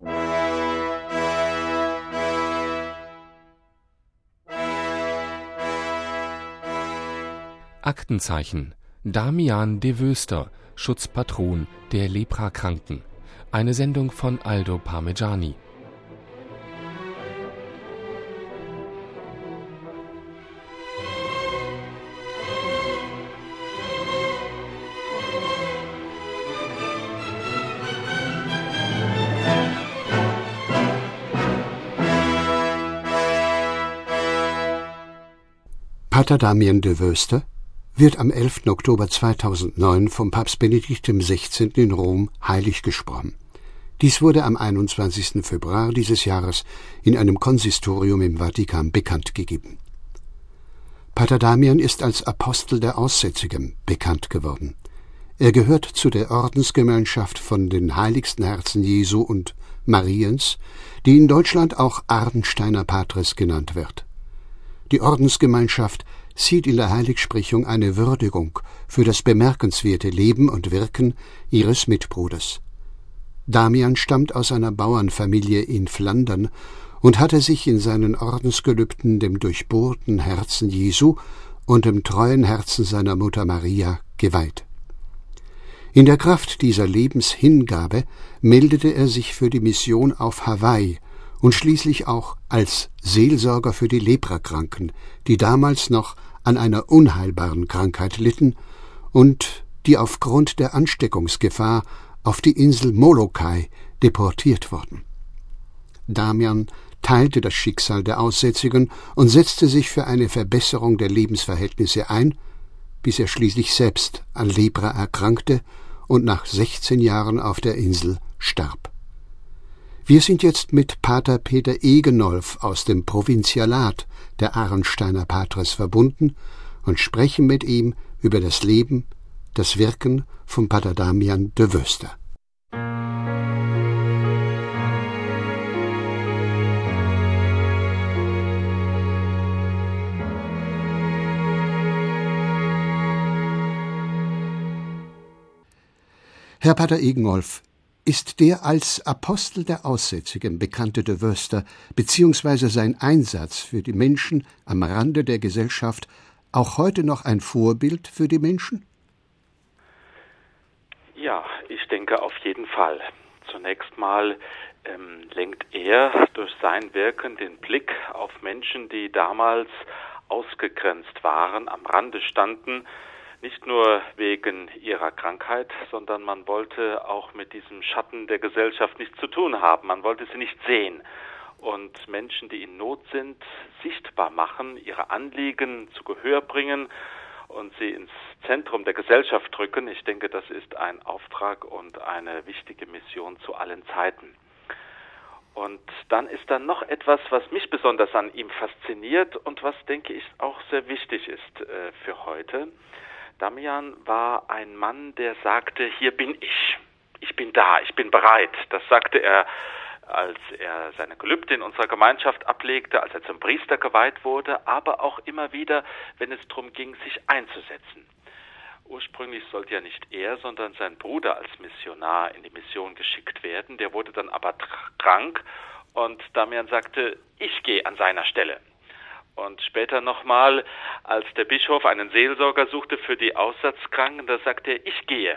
Aktenzeichen: Damian de Veuster, Schutzpatron der Leprakranken. Eine Sendung von Aldo Parmegiani. Pater Damian de Veuster wird am 11. Oktober 2009 vom Papst Benedikt XVI. In Rom heilig gesprochen. Dies wurde am 21. Februar dieses Jahres in einem Konsistorium im Vatikan bekannt gegeben. Pater Damian ist als Apostel der Aussätzigen bekannt geworden. Er gehört zu der Ordensgemeinschaft von den heiligsten Herzen Jesu und Mariens, die in Deutschland auch Ardensteiner Patres genannt wird. Die Ordensgemeinschaft sieht in der Heiligsprechung eine Würdigung für das bemerkenswerte Leben und Wirken ihres Mitbruders. Damian stammt aus einer Bauernfamilie in Flandern und hatte sich in seinen Ordensgelübden dem durchbohrten Herzen Jesu und dem treuen Herzen seiner Mutter Maria geweiht. In der Kraft dieser Lebenshingabe meldete er sich für die Mission auf Hawaii und schließlich auch als Seelsorger für die Leprakranken, die damals noch an einer unheilbaren Krankheit litten und die aufgrund der Ansteckungsgefahr auf die Insel Molokai deportiert wurden. Damian teilte das Schicksal der Aussätzigen und setzte sich für eine Verbesserung der Lebensverhältnisse ein, bis er schließlich selbst an Lepra erkrankte und nach 16 Jahren auf der Insel starb. Wir sind jetzt mit Pater Peter Egenolf aus dem Provinzialat der Ardensteiner Patres verbunden und sprechen mit ihm über das Leben, das Wirken von Pater Damian de Veuster. Herr Pater Egenolf, ist der als Apostel der Aussätzigen bekannte de Veuster bzw. sein Einsatz für die Menschen am Rande der Gesellschaft auch heute noch ein Vorbild für die Menschen? Ja, ich denke auf jeden Fall. Zunächst mal lenkt er durch sein Wirken den Blick auf Menschen, die damals ausgegrenzt waren, am Rande standen, nicht nur wegen ihrer Krankheit, sondern man wollte auch mit diesem Schatten der Gesellschaft nichts zu tun haben. Man wollte sie nicht sehen. Und Menschen, die in Not sind, sichtbar machen, ihre Anliegen zu Gehör bringen und sie ins Zentrum der Gesellschaft drücken. Ich denke, das ist ein Auftrag und eine wichtige Mission zu allen Zeiten. Und dann ist da noch etwas, was mich besonders an ihm fasziniert und was, denke ich, auch sehr wichtig ist für heute. Damian war ein Mann, der sagte, hier bin ich bin da, ich bin bereit. Das sagte er, als er seine Gelübde in unserer Gemeinschaft ablegte, als er zum Priester geweiht wurde, aber auch immer wieder, wenn es darum ging, sich einzusetzen. Ursprünglich sollte ja nicht er, sondern sein Bruder als Missionar in die Mission geschickt werden. Der wurde dann aber krank und Damian sagte, ich gehe an seiner Stelle. Und später nochmal, als der Bischof einen Seelsorger suchte für die Aussatzkranken, da sagte er, ich gehe.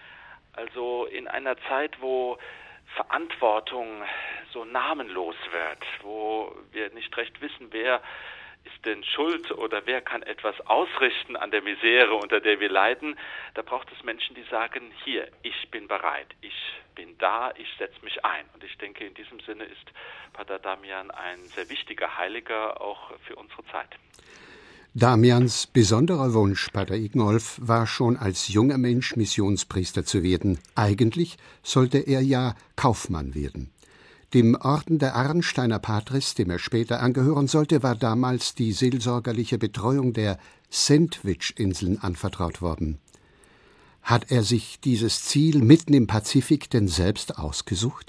Also in einer Zeit, wo Verantwortung so namenlos wird, wo wir nicht recht wissen, wer ist denn schuld oder wer kann etwas ausrichten an der Misere, unter der wir leiden, da braucht es Menschen, die sagen, hier, ich bin bereit, ich bin da, ich setze mich ein. Und ich denke, in diesem Sinne ist Pater Damian ein sehr wichtiger Heiliger, auch für unsere Zeit. Damians besonderer Wunsch, Pater Egenolf, war schon als junger Mensch Missionspriester zu werden. Eigentlich sollte er ja Kaufmann werden. Dem Orden der Ardensteiner Patres, dem er später angehören sollte, war damals die seelsorgerliche Betreuung der Sandwich-Inseln anvertraut worden. Hat er sich dieses Ziel mitten im Pazifik denn selbst ausgesucht?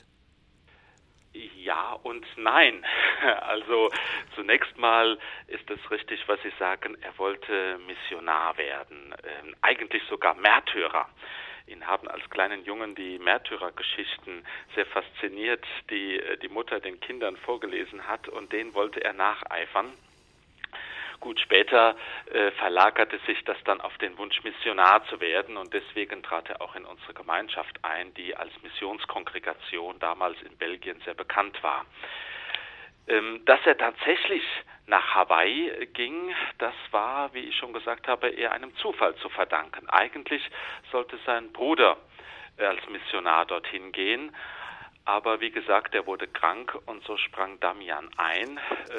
Ja und nein. Also zunächst mal ist es richtig, was Sie sagen, er wollte Missionar werden, eigentlich sogar Märtyrer. Ihn haben als kleinen Jungen die Märtyrergeschichten sehr fasziniert, die die Mutter den Kindern vorgelesen hat, und denen wollte er nacheifern. Gut, später verlagerte sich das dann auf den Wunsch, Missionar zu werden, und deswegen trat er auch in unsere Gemeinschaft ein, die als Missionskongregation damals in Belgien sehr bekannt war. Dass er tatsächlich nach Hawaii ging, das war, wie ich schon gesagt habe, eher einem Zufall zu verdanken. Eigentlich sollte sein Bruder als Missionar dorthin gehen, aber wie gesagt, er wurde krank, und so sprang Damian ein,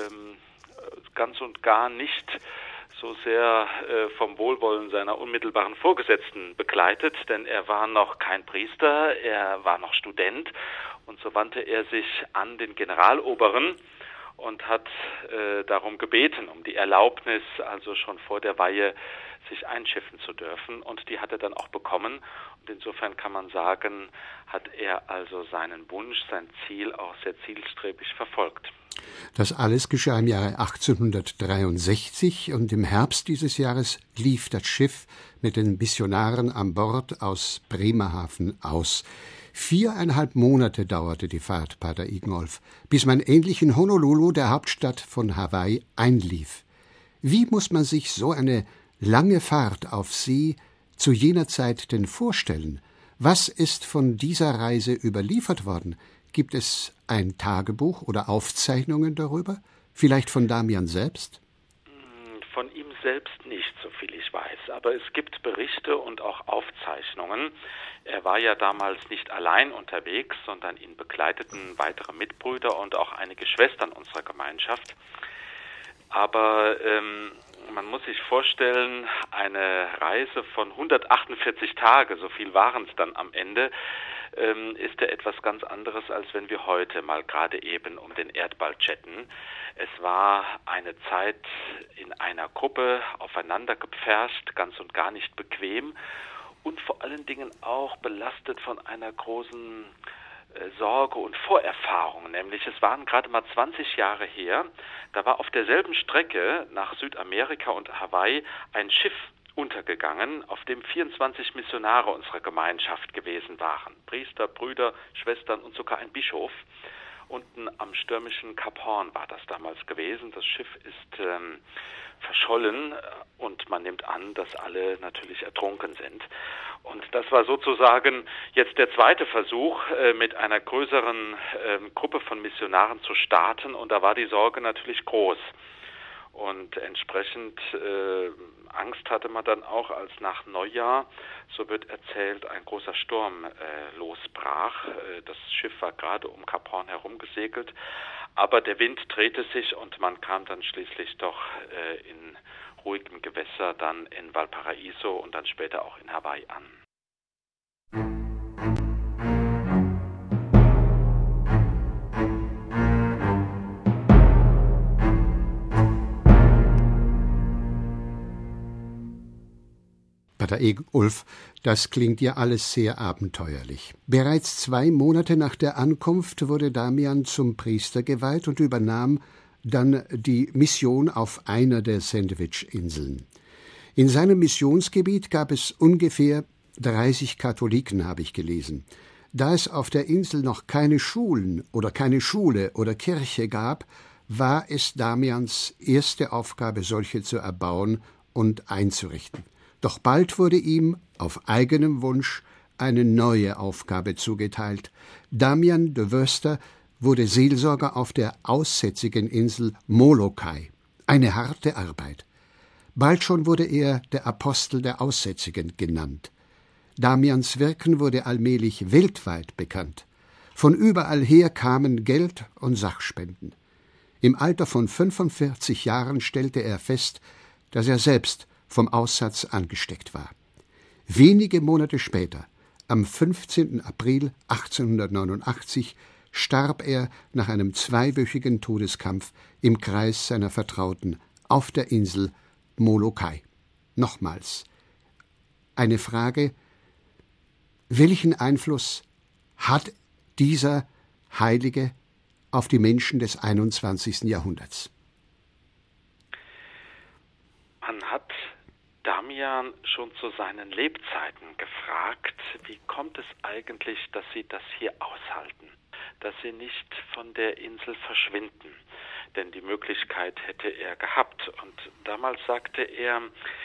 ganz und gar nicht so sehr vom Wohlwollen seiner unmittelbaren Vorgesetzten begleitet, denn er war noch kein Priester, er war noch Student, und so wandte er sich an den Generaloberen und hat darum gebeten, um die Erlaubnis, also schon vor der Weihe sich einschiffen zu dürfen, und die hat er dann auch bekommen, und insofern kann man sagen, hat er also seinen Wunsch, sein Ziel auch sehr zielstrebig verfolgt. Das alles geschah im Jahre 1863, und im Herbst dieses Jahres lief das Schiff mit den Missionaren an Bord aus Bremerhaven aus. 4,5 Monate dauerte die Fahrt, Pater Igngolf, bis man endlich in Honolulu, der Hauptstadt von Hawaii, einlief. Wie muss man sich so eine lange Fahrt auf See zu jener Zeit denn vorstellen? Was ist von dieser Reise überliefert worden? Gibt es ein Tagebuch oder Aufzeichnungen darüber? Vielleicht von Damian selbst? Von ihm selbst nicht, so viel ich weiß. Aber es gibt Berichte und auch Aufzeichnungen. Er war ja damals nicht allein unterwegs, sondern ihn begleiteten weitere Mitbrüder und auch einige Schwestern unserer Gemeinschaft. Aber man muss sich vorstellen, eine Reise von 148 Tage, so viel waren es dann am Ende, ist ja etwas ganz anderes, als wenn wir heute mal gerade eben um den Erdball chatten. Es war eine Zeit in einer Gruppe aufeinander gepfercht, ganz und gar nicht bequem und vor allen Dingen auch belastet von einer großen Sorge und Vorerfahrung, nämlich es waren gerade mal 20 Jahre her, da war auf derselben Strecke nach Südamerika und Hawaii ein Schiff untergegangen, auf dem 24 Missionare unserer Gemeinschaft gewesen waren. Priester, Brüder, Schwestern und sogar ein Bischof. Unten am stürmischen Kap Horn war das damals gewesen. Das Schiff ist verschollen und man nimmt an, dass alle natürlich ertrunken sind. Und das war sozusagen jetzt der zweite Versuch, mit einer größeren Gruppe von Missionaren zu starten, und da war die Sorge natürlich groß. Und entsprechend Angst hatte man dann auch, als nach Neujahr, so wird erzählt, ein großer Sturm losbrach. Das Schiff war gerade um Kap Horn herumgesegelt, aber der Wind drehte sich und man kam dann schließlich doch in ruhigem Gewässer dann in Valparaiso und dann später auch in Hawaii an. Pater Igngolf, das klingt ja alles sehr abenteuerlich. Bereits 2 Monate nach der Ankunft wurde Damian zum Priester geweiht und übernahm dann die Mission auf einer der Sandwich-Inseln. In seinem Missionsgebiet gab es ungefähr 30 Katholiken, habe ich gelesen. Da es auf der Insel noch keine Schulen oder keine Schule oder Kirche gab, war es Damians erste Aufgabe, solche zu erbauen und einzurichten. Doch bald wurde ihm, auf eigenem Wunsch, eine neue Aufgabe zugeteilt. Damian de Veuster wurde Seelsorger auf der aussätzigen Insel Molokai. Eine harte Arbeit. Bald schon wurde er der Apostel der Aussätzigen genannt. Damians Wirken wurde allmählich weltweit bekannt. Von überall her kamen Geld und Sachspenden. Im Alter von 45 Jahren stellte er fest, dass er selbst vom Aussatz angesteckt war. Wenige Monate später, am 15. April 1889, starb er nach einem 2-wöchigen Todeskampf im Kreis seiner Vertrauten auf der Insel Molokai. Nochmals eine Frage: Welchen Einfluss hat dieser Heilige auf die Menschen des 21. Jahrhunderts? Man hat Damian schon zu seinen Lebzeiten gefragt, wie kommt es eigentlich, dass sie das hier aushalten, dass sie nicht von der Insel verschwinden, denn die Möglichkeit hätte er gehabt. Und damals sagte er,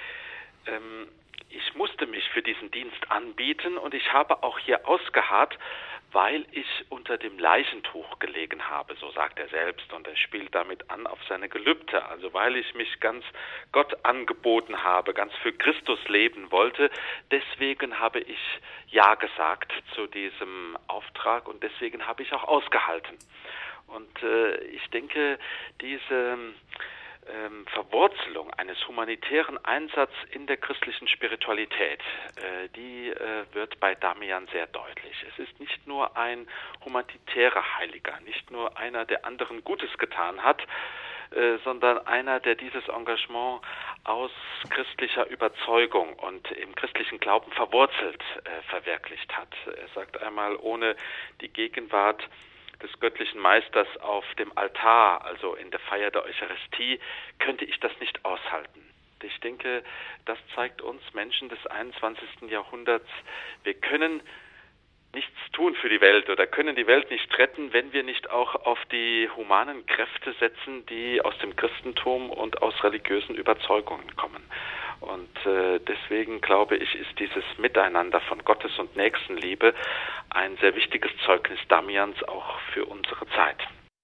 ich musste mich für diesen Dienst anbieten und ich habe auch hier ausgeharrt, weil ich unter dem Leichentuch gelegen habe, so sagt er selbst, und er spielt damit an auf seine Gelübde, also weil ich mich ganz Gott angeboten habe, ganz für Christus leben wollte, deswegen habe ich Ja gesagt zu diesem Auftrag und deswegen habe ich auch ausgehalten. Und ich denke, diese Verwurzelung eines humanitären Einsatzes in der christlichen Spiritualität, die wird bei Damian sehr deutlich. Es ist nicht nur ein humanitärer Heiliger, nicht nur einer, der anderen Gutes getan hat, sondern einer, der dieses Engagement aus christlicher Überzeugung und im christlichen Glauben verwurzelt verwirklicht hat. Er sagt einmal, ohne die Gegenwart des göttlichen Meisters auf dem Altar, also in der Feier der Eucharistie, könnte ich das nicht aushalten. Ich denke, das zeigt uns Menschen des 21. Jahrhunderts, wir können nichts tun für die Welt oder können die Welt nicht retten, wenn wir nicht auch auf die humanen Kräfte setzen, die aus dem Christentum und aus religiösen Überzeugungen kommen. Und deswegen glaube ich, ist dieses Miteinander von Gottes- und Nächstenliebe ein sehr wichtiges Zeugnis Damians auch für unsere Zeit.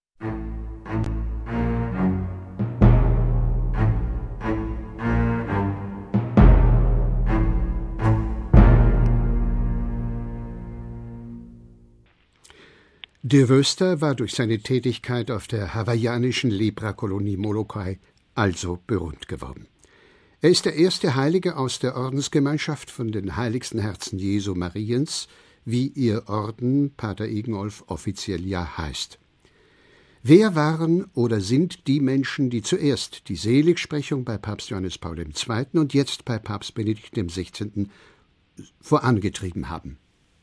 De Veuster war durch seine Tätigkeit auf der hawaiianischen Leprakolonie Molokai also berühmt geworden. Er ist der erste Heilige aus der Ordensgemeinschaft von den Heiligsten Herzen Jesu Mariens, wie ihr Orden, Pater Egenolf, offiziell ja heißt. Wer waren oder sind die Menschen, die zuerst die Seligsprechung bei Papst Johannes Paul II. Und jetzt bei Papst Benedikt XVI. Vorangetrieben haben?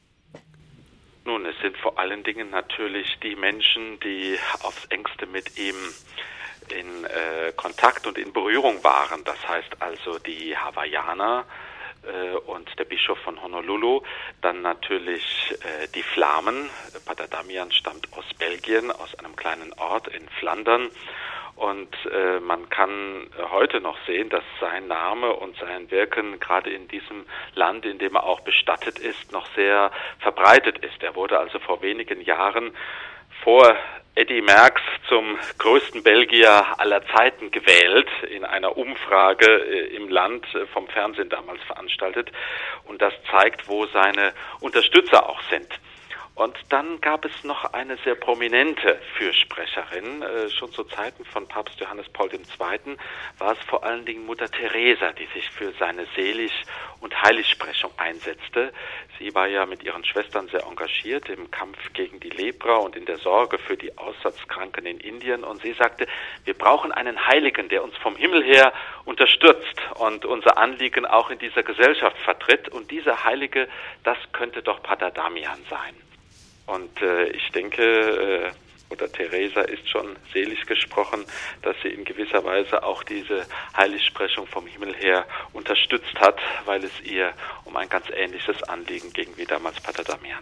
Nun, es sind vor allen Dingen natürlich die Menschen, die aufs engste mit ihm in Kontakt und in Berührung waren. Das heißt also die Hawaiianer und der Bischof von Honolulu, dann natürlich die Flamen. Pater Damian stammt aus Belgien, aus einem kleinen Ort in Flandern. Und man kann heute noch sehen, dass sein Name und sein Wirken gerade in diesem Land, in dem er auch bestattet ist, noch sehr verbreitet ist. Er wurde also vor wenigen Jahren vor Eddy Merckx zum größten Belgier aller Zeiten gewählt, in einer Umfrage im Land vom Fernsehen damals veranstaltet. Und das zeigt, wo seine Unterstützer auch sind. Und dann gab es noch eine sehr prominente Fürsprecherin. Schon zu Zeiten von Papst Johannes Paul II. War es vor allen Dingen Mutter Teresa, die sich für seine Selig- und Heiligsprechung einsetzte. Sie war ja mit ihren Schwestern sehr engagiert im Kampf gegen die Lepra und in der Sorge für die Aussatzkranken in Indien. Und sie sagte, wir brauchen einen Heiligen, der uns vom Himmel her unterstützt und unser Anliegen auch in dieser Gesellschaft vertritt. Und dieser Heilige, das könnte doch Pater Damian sein. Und ich denke, Mutter Teresa ist schon selig gesprochen, dass sie in gewisser Weise auch diese Heiligsprechung vom Himmel her unterstützt hat, weil es ihr um ein ganz ähnliches Anliegen ging wie damals Pater Damian.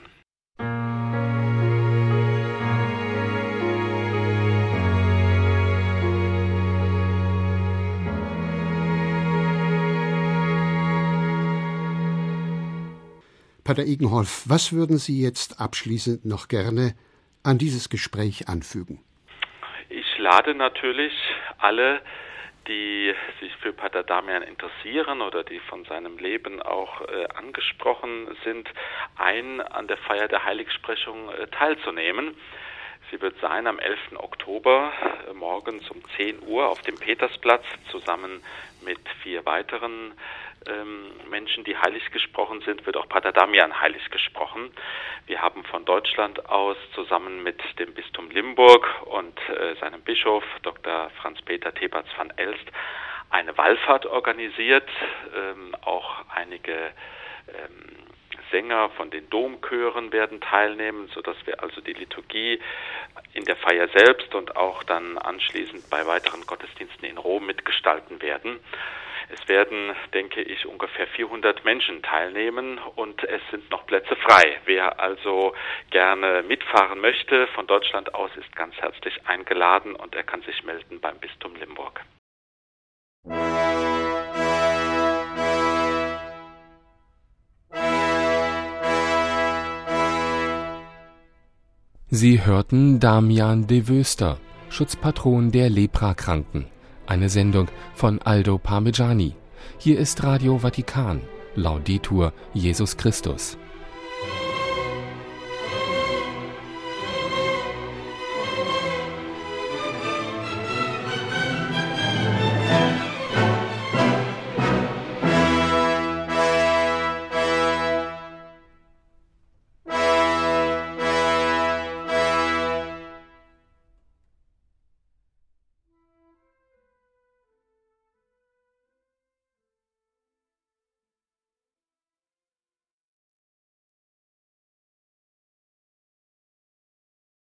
Pater Egenolf, was würden Sie jetzt abschließend noch gerne an dieses Gespräch anfügen? Ich lade natürlich alle, die sich für Pater Damian interessieren oder die von seinem Leben auch angesprochen sind, ein, an der Feier der Heiligsprechung teilzunehmen. Sie wird sein am 11. Oktober morgens um 10 Uhr auf dem Petersplatz zusammen mit 4 weiteren Menschen, die heilig gesprochen sind, wird auch Pater Damian heilig gesprochen. Wir haben von Deutschland aus zusammen mit dem Bistum Limburg und seinem Bischof Dr. Franz-Peter Teberts van Elst eine Wallfahrt organisiert. Auch einige Sänger von den Domchören werden teilnehmen, sodass wir also die Liturgie in der Feier selbst und auch dann anschließend bei weiteren Gottesdiensten in Rom mitgestalten werden. Es werden, denke ich, ungefähr 400 Menschen teilnehmen und es sind noch Plätze frei. Wer also gerne mitfahren möchte, von Deutschland aus ist ganz herzlich eingeladen und er kann sich melden beim Bistum Limburg. Sie hörten Damian de Veuster, Schutzpatron der Leprakranken. Eine Sendung von Aldo Parmigiani. Hier ist Radio Vatikan. Laudetur Jesus Christus.